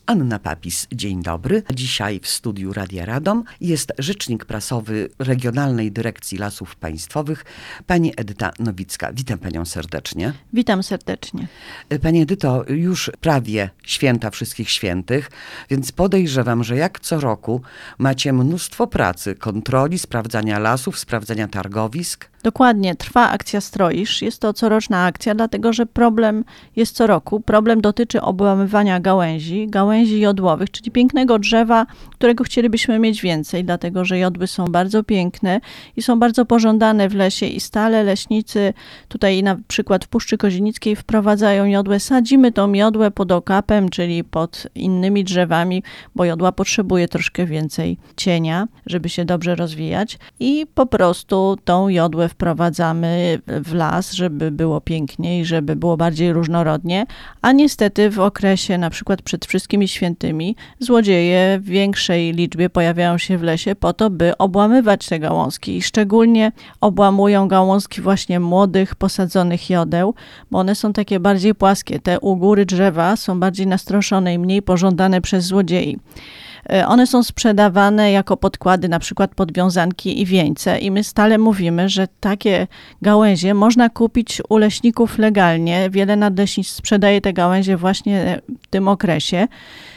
Anna Papis, dzień dobry. Dzisiaj w studiu Radia Radom jest rzecznik prasowy Regionalnej Dyrekcji Lasów Państwowych, pani Edyta Nowicka. Witam panią serdecznie. Witam serdecznie. Pani Edyto, już prawie święta Wszystkich Świętych, więc podejrzewam, że jak co roku macie mnóstwo pracy, kontroli, sprawdzania lasów, sprawdzania targowisk. Dokładnie, trwa akcja Stroisz. Jest to coroczna akcja, dlatego że problem jest co roku. Problem dotyczy obłamywania gałęzi jodłowych, czyli pięknego drzewa, którego chcielibyśmy mieć więcej, dlatego że jodły są bardzo piękne i są bardzo pożądane w lesie i stale leśnicy, tutaj na przykład w Puszczy Kozienickiej wprowadzają jodłę. Sadzimy tą jodłę pod okapem, czyli pod innymi drzewami, bo jodła potrzebuje troszkę więcej cienia, żeby się dobrze rozwijać i po prostu tą jodłę wprowadzamy w las, żeby było piękniej, żeby było bardziej różnorodnie, a niestety w okresie na przykład przed Wszystkimi Świętymi złodzieje w większej liczbie pojawiają się w lesie po to, by obłamywać te gałązki i szczególnie obłamują gałązki właśnie młodych, posadzonych jodeł, bo one są takie bardziej płaskie. Te u góry drzewa są bardziej nastroszone i mniej pożądane przez złodziei. One są sprzedawane jako podkłady, na przykład pod wiązanki i wieńce i my stale mówimy, że takie gałęzie można kupić u leśników legalnie. Wiele nadleśnictw sprzedaje te gałęzie właśnie w tym okresie.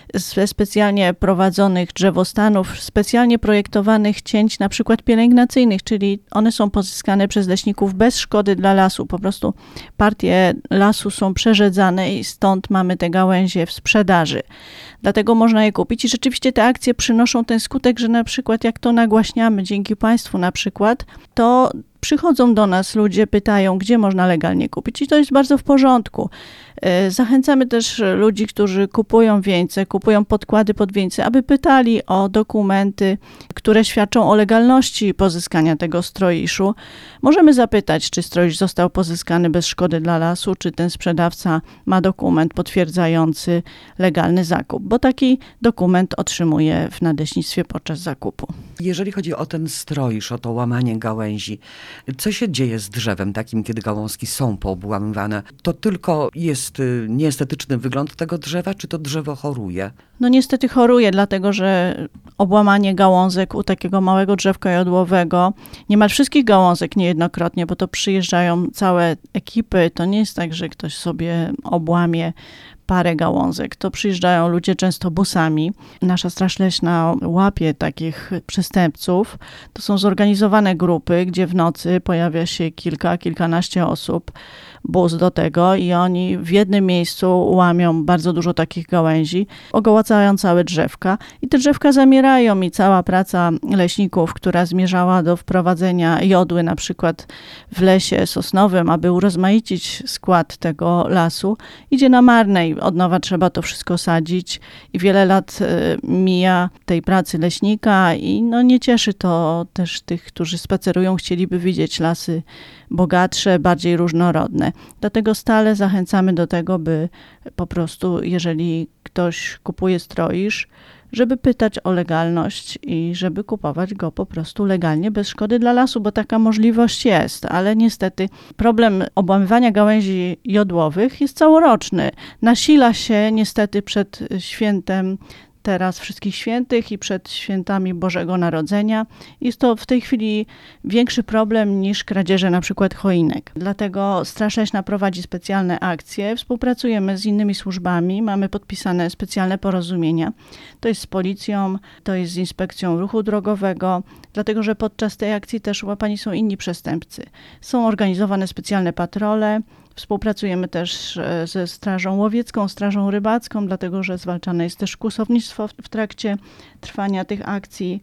Ze specjalnie prowadzonych drzewostanów, specjalnie projektowanych cięć, na przykład pielęgnacyjnych, czyli one są pozyskane przez leśników bez szkody dla lasu. Po prostu partie lasu są przerzedzane i stąd mamy te gałęzie w sprzedaży. Dlatego można je kupić i rzeczywiście te akcje przynoszą ten skutek, że na przykład jak to nagłaśniamy dzięki państwu na przykład, to przychodzą do nas ludzie, pytają, gdzie można legalnie kupić i to jest bardzo w porządku. Zachęcamy też ludzi, którzy kupują wieńce, kupują podkłady pod wieńce, aby pytali o dokumenty, które świadczą o legalności pozyskania tego stroiszu. Możemy zapytać, czy stroisz został pozyskany bez szkody dla lasu, czy ten sprzedawca ma dokument potwierdzający legalny zakup, bo taki dokument otrzymuje w nadleśnictwie podczas zakupu. Jeżeli chodzi o ten stroisz, o to łamanie gałęzi, co się dzieje z drzewem takim, kiedy gałązki są poobłamywane? To tylko jest nieestetyczny wygląd tego drzewa, czy to drzewo choruje? No niestety choruje, dlatego że obłamanie gałązek u takiego małego drzewka jodłowego, niemal wszystkich gałązek niejednokrotnie, bo to przyjeżdżają całe ekipy, to nie jest tak, że ktoś sobie obłamie parę gałązek. To przyjeżdżają ludzie często busami. Nasza Straż Leśna łapie takich przestępców. To są zorganizowane grupy, gdzie w nocy pojawia się kilkanaście osób, bus do tego i oni w jednym miejscu łamią bardzo dużo takich gałęzi, ogołacają całe drzewka i te drzewka zamierają i cała praca leśników, która zmierzała do wprowadzenia jodły na przykład w lesie sosnowym, aby urozmaicić skład tego lasu, idzie na marne i od nowa trzeba to wszystko sadzić i wiele lat mija tej pracy leśnika i no nie cieszy to też tych, którzy spacerują, chcieliby widzieć lasy bogatsze, bardziej różnorodne. Dlatego stale zachęcamy do tego, by po prostu, jeżeli ktoś kupuje stroisz, żeby pytać o legalność i żeby kupować go po prostu legalnie, bez szkody dla lasu, bo taka możliwość jest, ale niestety problem obłamywania gałęzi jodłowych jest całoroczny. Nasila się niestety przed świętem teraz Wszystkich Świętych i przed świętami Bożego Narodzenia. Jest to w tej chwili większy problem niż kradzieże na przykład choinek. Dlatego Straż Leśna prowadzi specjalne akcje, współpracujemy z innymi służbami, mamy podpisane specjalne porozumienia. To jest z policją, to jest z Inspekcją Ruchu Drogowego, dlatego że podczas tej akcji też łapani są inni przestępcy. Są organizowane specjalne patrole. Współpracujemy też ze Strażą Łowiecką, Strażą Rybacką, dlatego że zwalczane jest też kłusownictwo w trakcie trwania tych akcji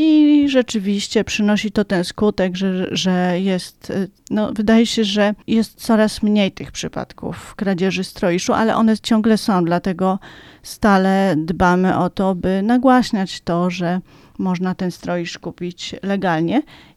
i rzeczywiście przynosi to ten skutek, że jest, no wydaje się, że jest coraz mniej tych przypadków kradzieży stroiszu, ale one ciągle są, dlatego stale dbamy o to, by nagłaśniać to, że można ten stroisz kupić legalnie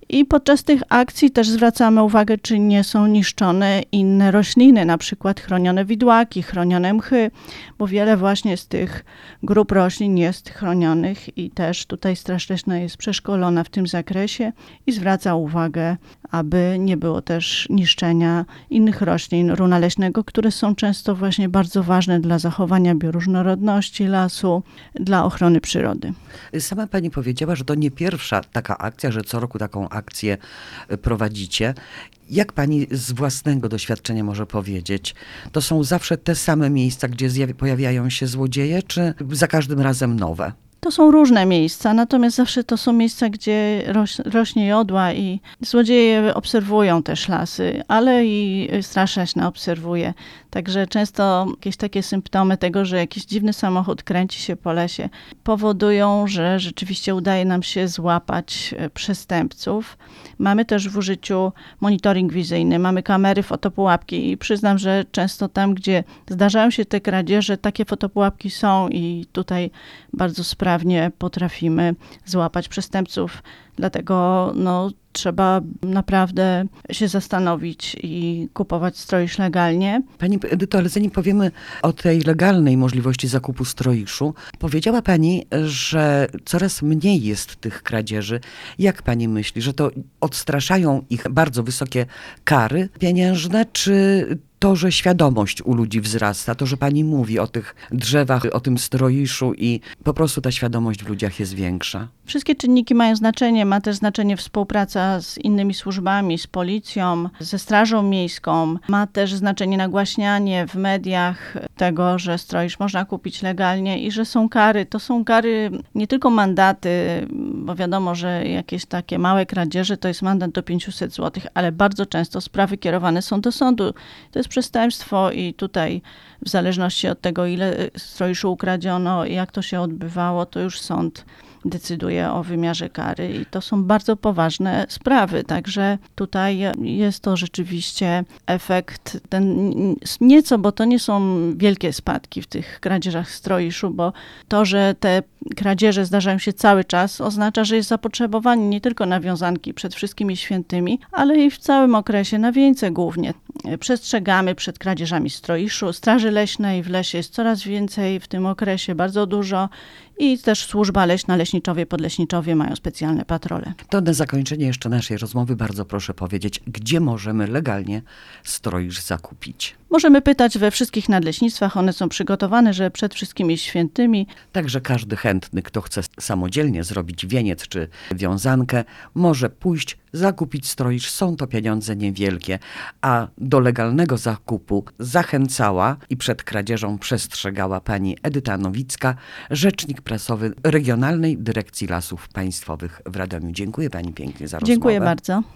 I podczas tych akcji też zwracamy uwagę, czy nie są niszczone inne rośliny, na przykład chronione widłaki, chronione mchy, bo wiele właśnie z tych grup roślin jest chronionych i też tutaj Straż Leśna jest przeszkolona w tym zakresie i zwraca uwagę, aby nie było też niszczenia innych roślin runa leśnego, które są często właśnie bardzo ważne dla zachowania bioróżnorodności lasu, dla ochrony przyrody. Sama pani powiedziała, że to nie pierwsza taka akcja, że co roku taką akcję prowadzicie. Jak pani z własnego doświadczenia może powiedzieć? To są zawsze te same miejsca, gdzie pojawiają się złodzieje, czy za każdym razem nowe? To są różne miejsca, natomiast zawsze to są miejsca, gdzie rośnie jodła i złodzieje obserwują też lasy, ale i Straż Leśna obserwuje. Także często jakieś takie symptomy tego, że jakiś dziwny samochód kręci się po lesie, powodują, że rzeczywiście udaje nam się złapać przestępców. Mamy też w użyciu monitoring wizyjny, mamy kamery, fotopułapki i przyznam, że często tam, gdzie zdarzają się te kradzieże, takie fotopułapki są i tutaj bardzo sprawnie potrafimy złapać przestępców. Dlatego trzeba naprawdę się zastanowić i kupować stroisz legalnie. Pani Edyto, ale zanim powiemy o tej legalnej możliwości zakupu stroiszu, powiedziała pani, że coraz mniej jest tych kradzieży. Jak pani myśli, że to odstraszają ich bardzo wysokie kary pieniężne, czy to, że świadomość u ludzi wzrasta, to, że pani mówi o tych drzewach, o tym stroiszu i po prostu ta świadomość w ludziach jest większa? Wszystkie czynniki mają znaczenie. Ma też znaczenie współpraca z innymi służbami, z policją, ze Strażą Miejską. Ma też znaczenie nagłaśnianie w mediach tego, że stroisz można kupić legalnie i że są kary. To są kary, nie tylko mandaty, bo wiadomo, że jakieś takie małe kradzieże to jest mandat do 500 zł, ale bardzo często sprawy kierowane są do sądu. To jest przestępstwo i tutaj w zależności od tego, ile stroiszu ukradziono i jak to się odbywało, to już sąd decyduje o wymiarze kary i to są bardzo poważne sprawy, także tutaj jest to rzeczywiście efekt ten nieco, bo to nie są wielkie spadki w tych kradzieżach stroiszu, bo to, że te kradzieże zdarzają się cały czas, oznacza, że jest zapotrzebowanie nie tylko na wiązanki przed wszystkimi świętymi, ale i w całym okresie na wieńce głównie. Przestrzegamy przed kradzieżami stroiszu. Straży Leśnej w lesie jest coraz więcej w tym okresie, bardzo dużo i też służba leśna, leśniczowie, podleśniczowie mają specjalne patrole. To na zakończenie jeszcze naszej rozmowy bardzo proszę powiedzieć, gdzie możemy legalnie stroisz zakupić? Możemy pytać we wszystkich nadleśnictwach, one są przygotowane, że przed wszystkimi świętymi. Także każdy chętny, kto chce samodzielnie zrobić wieniec czy wiązankę, może pójść, zakupić stroisz. Są to pieniądze niewielkie, a do legalnego zakupu zachęcała i przed kradzieżą przestrzegała pani Edyta Nowicka, rzecznik prasowy Regionalnej Dyrekcji Lasów Państwowych w Radomiu. Dziękuję pani pięknie za rozmowę. Dziękuję bardzo.